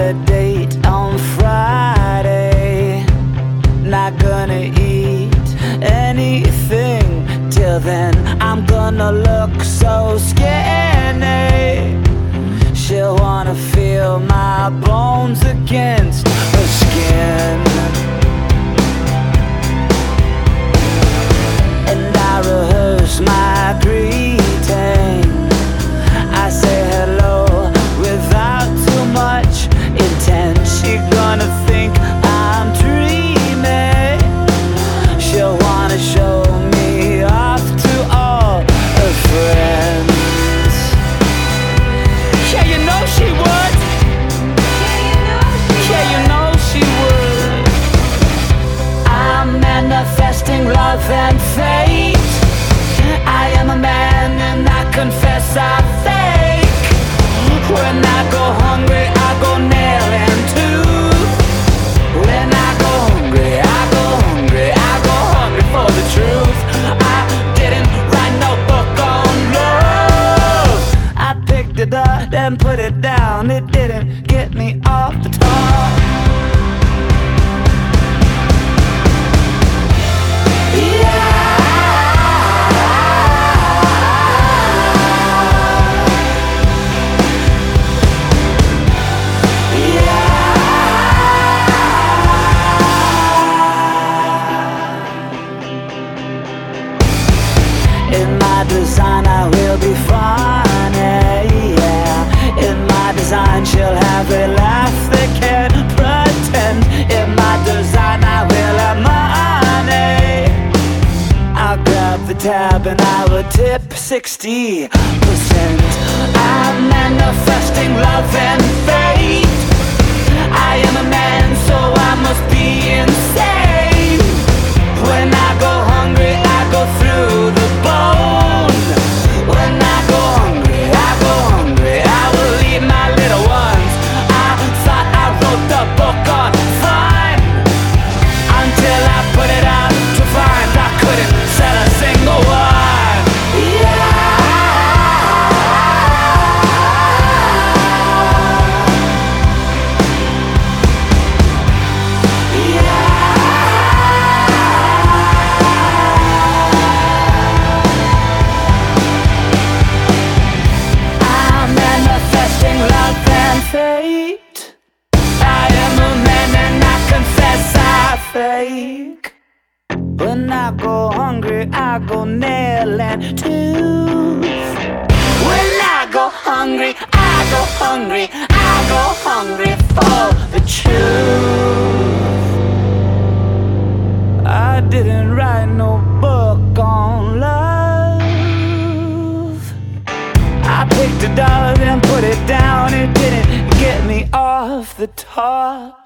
a date on Friday. Not gonna eat anything till then. I'm gonna look so skinny. She'll wanna feel my bones against her skin. And I rehearse my greeting. I say hello without too much intent. She's gonna think I'm dreaming. She'll wanna show me off to all her friends. Yeah, you know she would. Yeah, you know she would. I'm manifesting love and fate. I am a man and I confess I fake. When I go hungry, I go nail and tooth. When I go hungry, I go hungry, I go hungry for the truth. I didn't write no book on love. I picked it up and put it down. It didn't get me off the top. In my design I will be funny, yeah. In my design she'll have a laugh they can't pretend. In my design I will have money. I'll grab the tab and I will tip 60%. I'm manifesting love and fate. I am a man so I must be insane. When I go hungry I go through the bone. When I go hungry, I go hungry, I will eat my little ones. I thought I wrote the book on fun, until I put it out to find I couldn't sell a single one. Yeah. Fate. I am a man and I confess I fake. When I go hungry, I go nail and tooth. When I go hungry, I go hungry, I go hungry for the truth. I didn't write no book on love. I picked it up and put it down. It didn't get me off the top.